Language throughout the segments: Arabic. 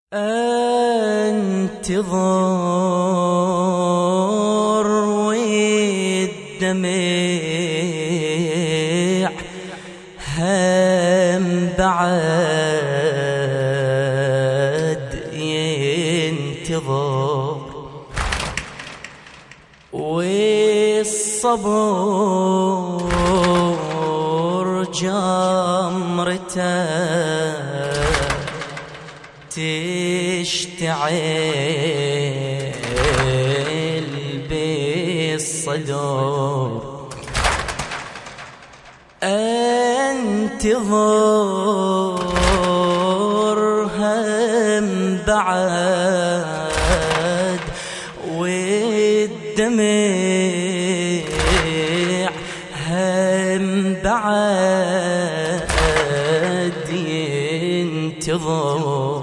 انتظر والدمع هم بعد ينتظر، والصبر جمرته تشتعل بالصدور. انتظر هم بعد والدمع هم بعد ينتظر.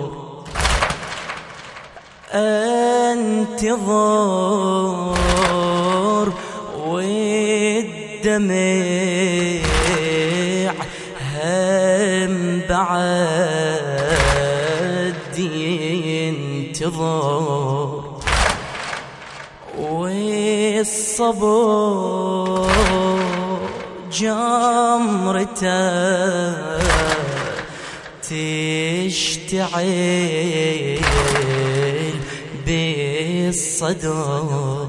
انتظر والدمع هم بعد ينتظر، والصبر جمرته تشتعل بالصدور،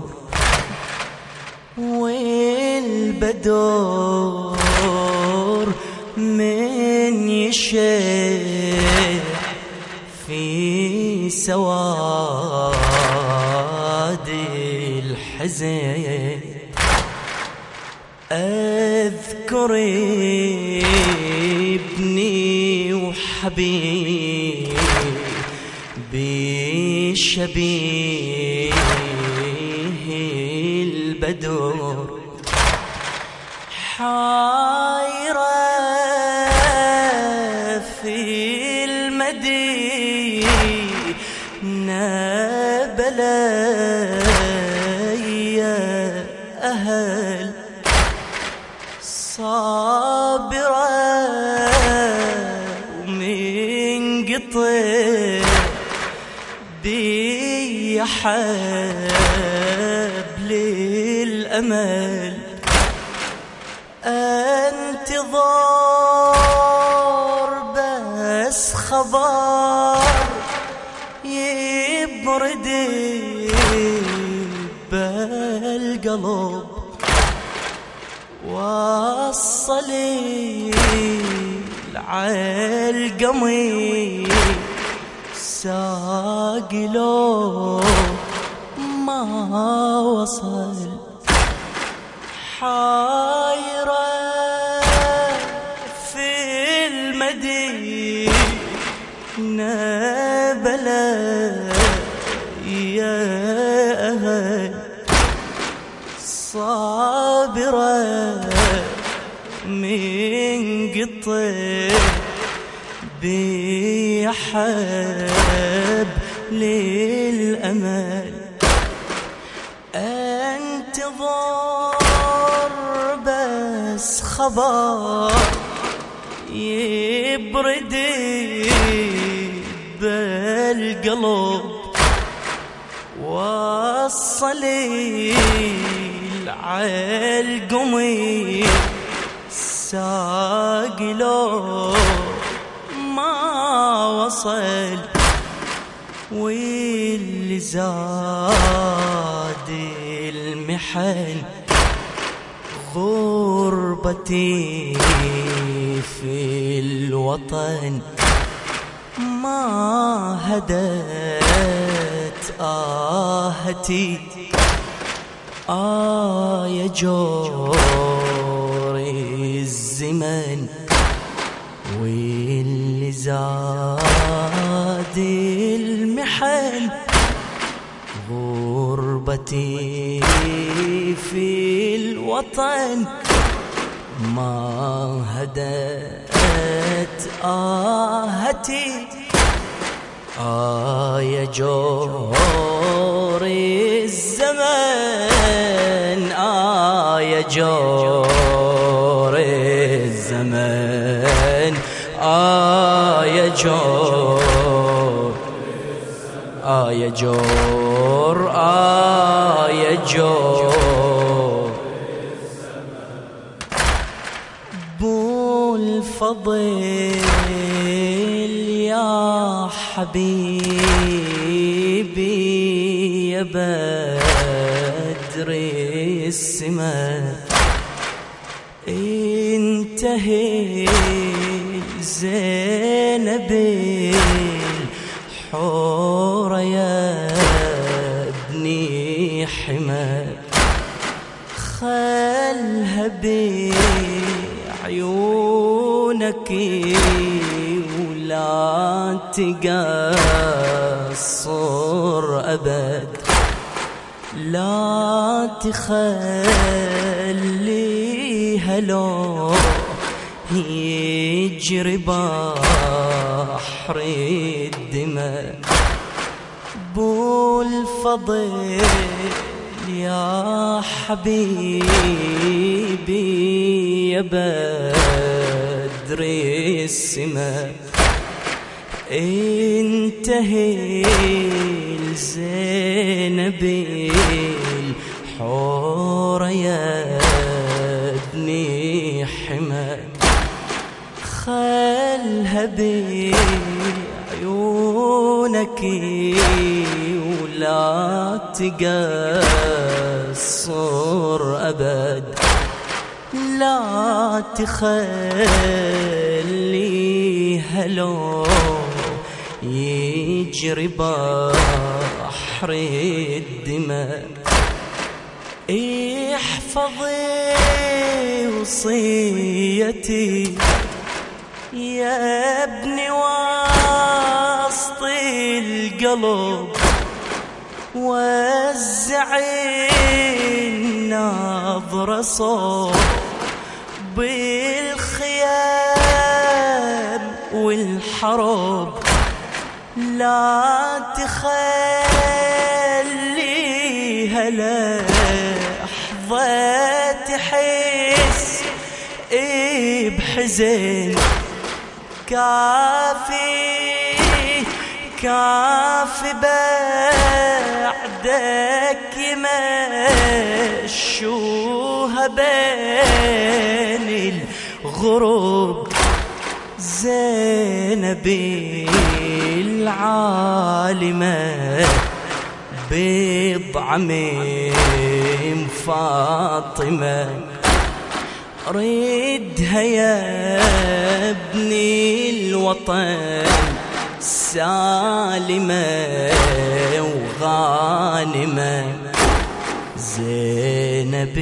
والبدور من يشع في سواد الحزن. أذكر ابني وحبيبي شبيه البدور، حايرة في المدينة بلايا أهل، صابرة ومن قطع بي حبل الأمل. انتظر بس خبر يبرد بالقلب، وصلي عالقمي ساقلو ما وصل. حايرة في المدينة بلايا أهل، صابرة من قطع بيحب للأمل. انتظر بس خبر يبرد بالقلب، وصلي عالقمي ساقلو ما وصل، واللي زاد المحن غربتي في الوطن. ما هدت آهتي يا جور الزمن، واللي زاد المحن غربتي في الوطن. ما هدت آهتي يا جور الزمن، يا جور الزمن، يا جور يا جور يا جور بو الفضل يا حبيبي يا بدر السماء انتهي زينب الحورة يا ابني حماد خلها بعيونك ولا تقصر أبد لا تخليها لو يجري بحر الدماء بو الفضل يا حبيبي يا بدر السماء انتهي لزينب الحورة يا ابني حماد خلها بعيونك ولا تقصر أبد لا تخليها لو يجري بحر الدماء احفظي وصيتي يا ابني وسط القلب وزعي النظرة صوب بالخيام والحرب لا تخليها لحظة تحس بحزن كافي بعدك يمشوها بين الغروب زينب العالمة بضع من فاطمة ردها يا ابني الوطن سالمة وغانمة زينب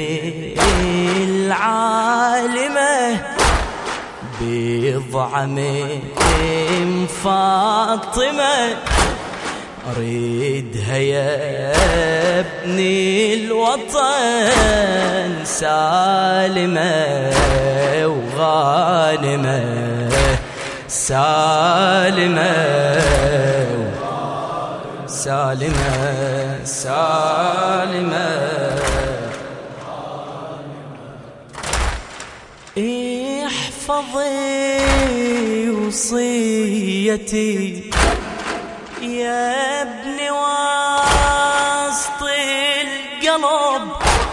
العالمة بضع من فاطمة أريدها يا ابني الوطن سالمة وغانمة سالمة سالمة احفظي وصيتي يا ابني وسط القلب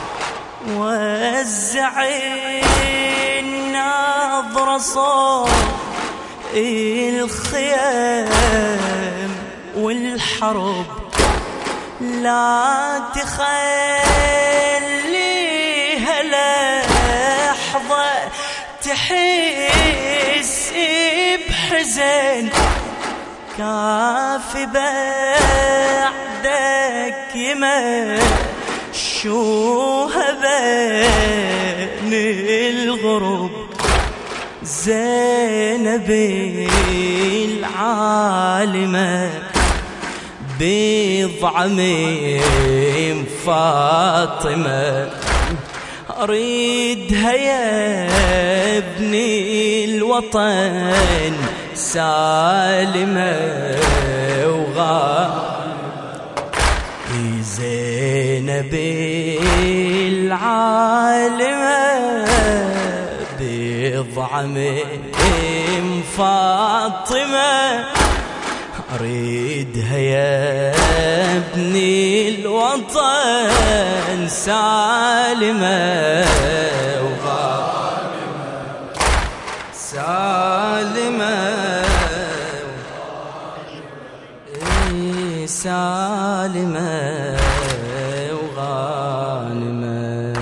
وزعي النظرة صوب الخيام والحرب لا تخليها لحظة تحس بحزن كافي بعدك يمشوها بين الغروب زينب العالمة بضع من فاطمة أريدها يا ابني الوطن سالمة زينب العالمة بضع من فاطمة أريدها يا الوطن سالمة وغانمة سالمة سالمة وغانمة.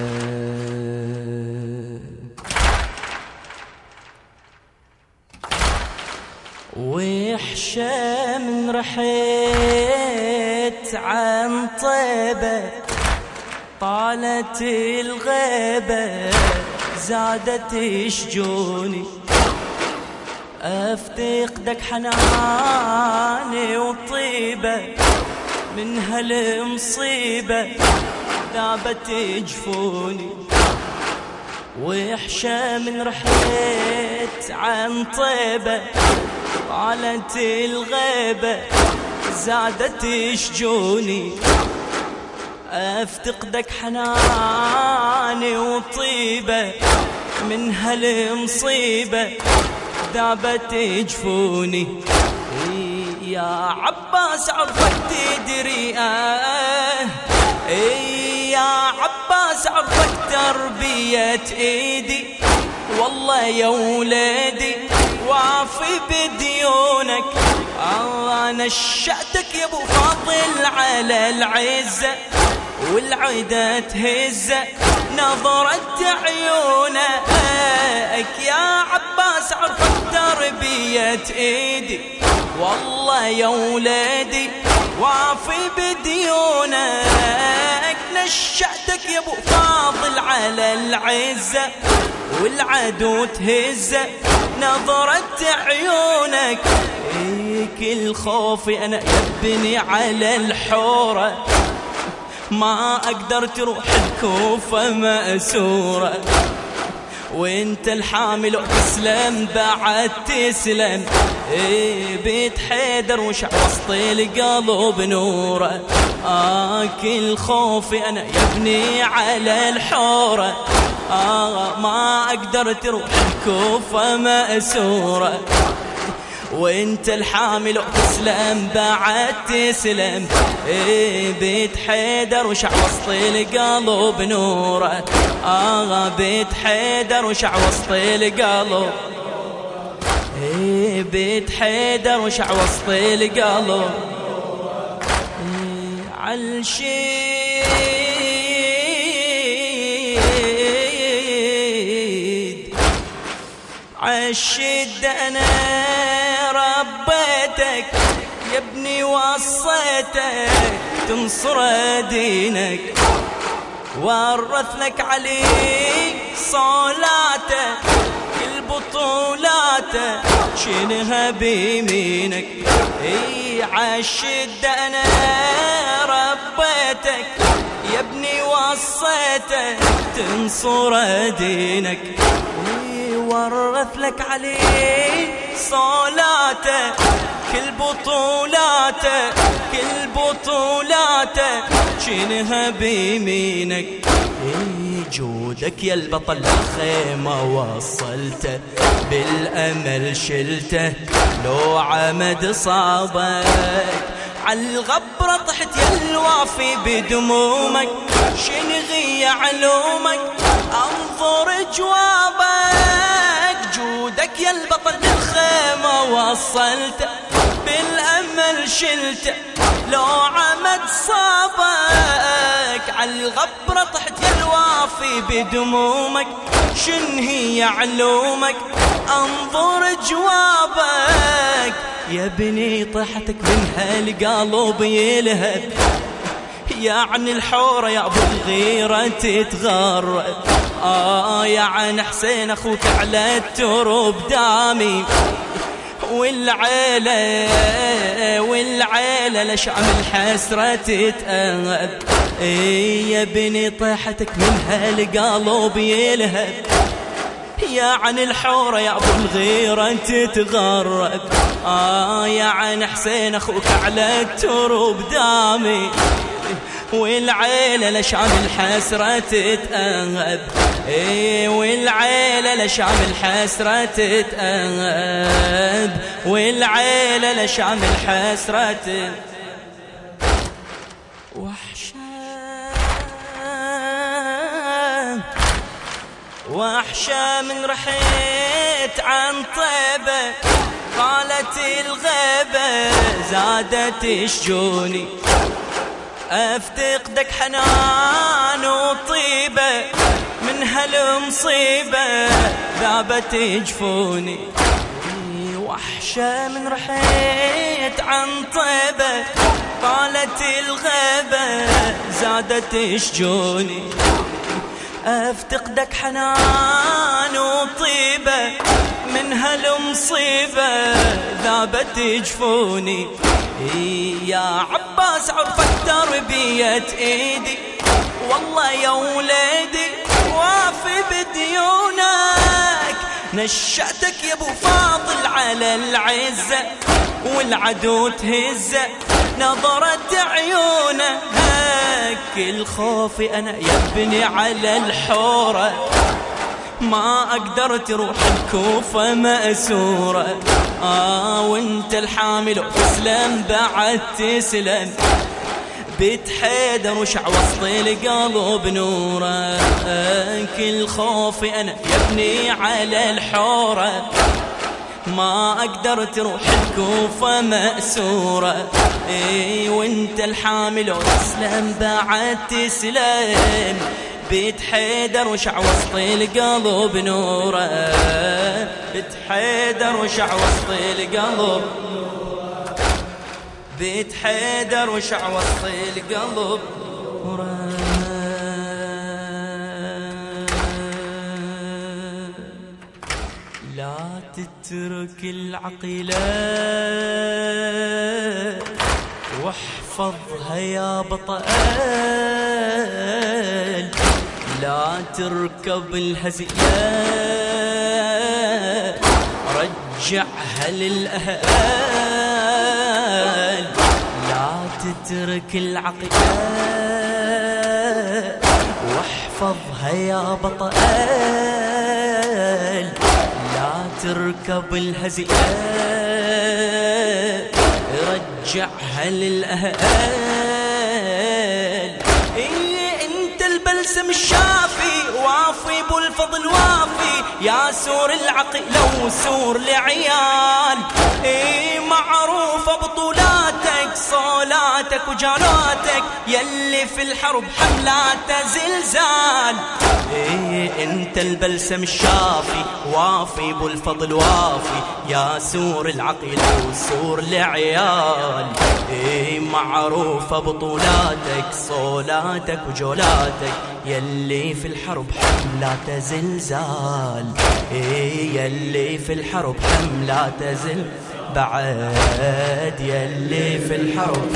وحشة من رحيت عن طيبة طالت الغيبة زادت شجوني افتقدك حناني وطيبة من هالمصيبة ذابت جفوني. وحشة من رحيت عن طيبة طالت الغيبة زادت شجوني افتقدك حناني وطيبة من هالمصيبة ذابت جفوني. يا عباس عرفك تدري يا عباس عرفك تربية ايدي والله يا ولادي وافي بديونك. انا نشأتك يا ابو فاضل على العزة والعدا تهزة نظرت عيونك. يا عباس عرفك تربية ايدي والله يا ولادي وافي بديونك. نشأتك يا ابو فاضل على العزة والعدو تهزة نظرت عيونك. كل خوفي انا يبني على الحورة ما اقدر تروح الكوفة مأسورة وانت الحامل وتسلم بعد تسلم. بيت حيدر وش وسط القلب نوره. كل خوفي انا يبني على الحورة ما اقدر تروح الكوفة مأسورة وانت الحامل وتسلم بعد تسلم. بيت حيدر وشع وسط القلب نوره. بيت حيدر وشع وسط القلب بيت حيدر وشع وسط القلب. عالشد انا ربيتك يا ابني وصيتك تنصر دينك ورث لك عليك صلاته كل بطولاته شنها بيمينك. عالشد انا ربيتك يا ابني وصيتك تنصر دينك ورث لك عليه صلاته كل بطولاته كل بطولاته شنها بيمينك. جودك يا البطل الخيمة وصلته بالأمل شلته لو عمد صابك عالغبرة طحت يا الوافي بدمومك شنغي علومك انظر جوابك. جودك يا البطل بالخيمة وصلته بالأمل شلته لو عمد صابك عالغبرة طحت يا الوافي بدمومك شنهي علومك انظر جوابك. يا بني طحتك من هالقلب يلهب يعني الحورة يا ابو الغيرة تتغرب. يعني حسين اخوك على التراب دامي والعيلة لشعم الحسرة تتأهب. يا بني طيحتك من هالقلب يلهب يعني الحورة يا ابو الغيرة تتغرب. يعني حسين اخوك على التراب دامي والعيلة لشعب الحسرة تتأهب. والعيلة لشعب الحسرة تتأهب والعيلة لشعب الحسرة وحشة من رحيت عن طيبة، قالت الغيبة زادت شجوني، افتقدك حنان وطيبة، من هالمصيبة ذابت جفوني. وحشة من رحيت عن طيبة، قالت الغيبة زادت شجوني، افتقدك حنان وطيبة، من هالمصيبة ذابت جفوني. يا عباس عرفت تربية ايدي، والله يا وليدي وافي بديونك، نشأتك يا ابو فاضل على العزة، والعدو تهزه نظرت عيونه، كل خوفي انا يا ابني على الحورة، ما اقدر تروح الكوفة مأسورة. وانت الحامل وتسلم بعد تسلم، بيت حيدر وشع وسط القلب نوره، كل خوفي انا يا ابني على الحورة، ما اقدر تروح الكوفة مأسورة. وانت الحامل وتسلم بعد تسلم، بيت حيدر وشع وسط القلب نوره، بيت حيدر وشع وسط القلب، بيت حيدر وشع وسط القلب نوره. لا تترك العقيلة واحفظها يا بطل، لا تركب الهزيلة رجعها للأهل، لا تترك العقيلة واحفظها يا بطل، لا تركب الهزيلة رجعها للأهل. انت البلسم الشافي وافي ابو الفضل وافي، يا سور العقيلة وسور العيال، معروفة بطولاتك صولاتك وجالاتك، يلي في الحرب حملات زلزال. انت البلسم الشافي وافي ابو الفضل وافي، يا سور العقيلة وسور العيال، معروفة بطولاتك صولاتك وجولاتك، يلي في الحرب حملات زلزال، يلي في الحرب حملات زلزال بعد، يلي في الحرب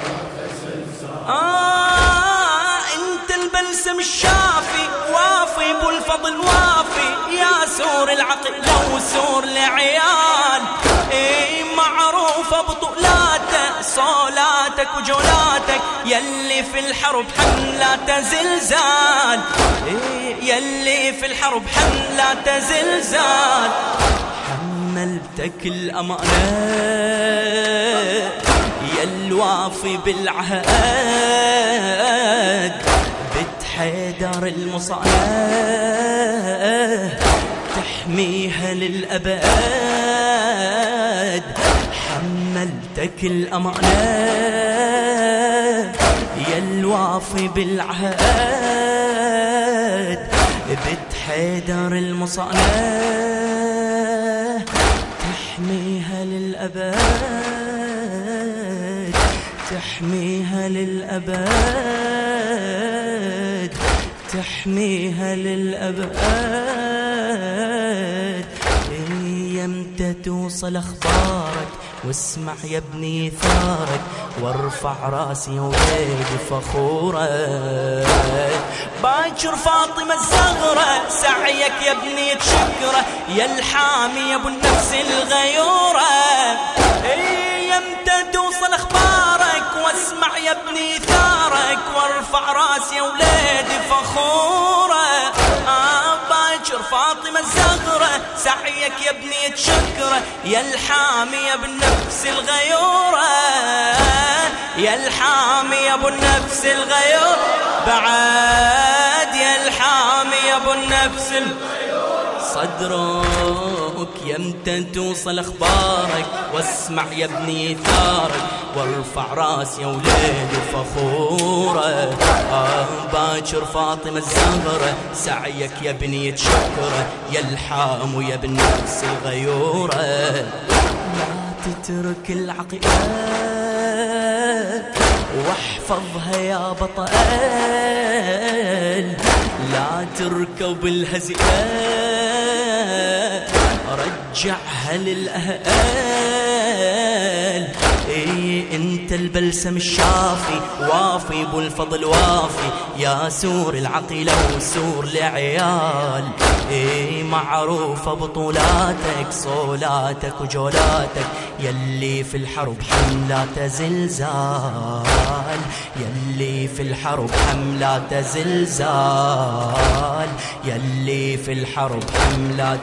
انت البلسم الشافي وافي ابو الفضل وافي، يا سور العقيلة وسور العيال، معروفة بطولاتك صولاتك وجولاتك، يلي في الحرب حملات زلزال، يلي في الحرب حملات زلزال. حملتك الأمانة يا الوافي بالعهد، بنت حيدر المصانة تحميها للأبد، حملتك الأمانة يا الوافي بالعهد، بنت حيدر المصانة تحميها للأبد، تحميها للأبد، تحميها للأبد. يمتى توصل أخبارك واسمع يا ابني ثارك، وارفع راسي يا وليدي فخورة، باكر فاطمة الزغرة سعيك يا ابني تشكره، يا الحامي يا ابو النفس الغيورة. يمتى توصل اخبارك واسمع يا ابني ثارك، وارفع راسي يا وليدي فخورة، باكر فاطمة الزغرة سعيك يا ابني تشكره، يا الحامي يا ابن نفس الغيورة، يا الحامي يا ابو النفس الغيور بعد يا الحامي يا ابو النفس صدرك يمتى توصل اخبارك واسمع يا ابني ثارك وارفع راس يا وليدي فخوره باكر فاطمة الزهرة سعيك يا ابني يتشكره يا الحام ويا ابن نفس الغيورة لا تترك العقيدة واحفظها يا بطل لا تركب الهزيئة رجعها للأهل انت البلسم الشافي وافي بالفضل وافي يا سور العقيلة وسور العيال معروفة بطولاتك صولاتك وجولاتك يلي في الحرب حملات زلزال يلي في الحرب حملات زلزال يلي في الحرب حملات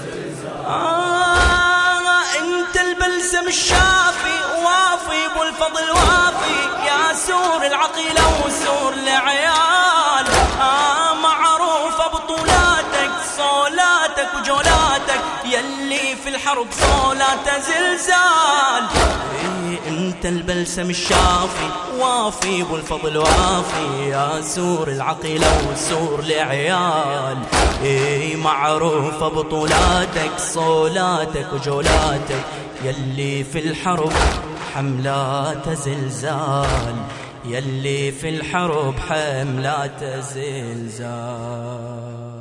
انت البلسم الشافي وافي بالفضل وافي يا سور العقيلة وسور العيال معروفة بطولاتك صولاتك وجولاتك يلي في الحرب صولات زلزال انت البلسم الشافي وافي بالفضل وافي يا سور العقيلة وسور العيال معروفة بطولاتك صولاتك وجولاتك يلي في الحرب حملات زلزال يلي في الحرب حملات زلزال.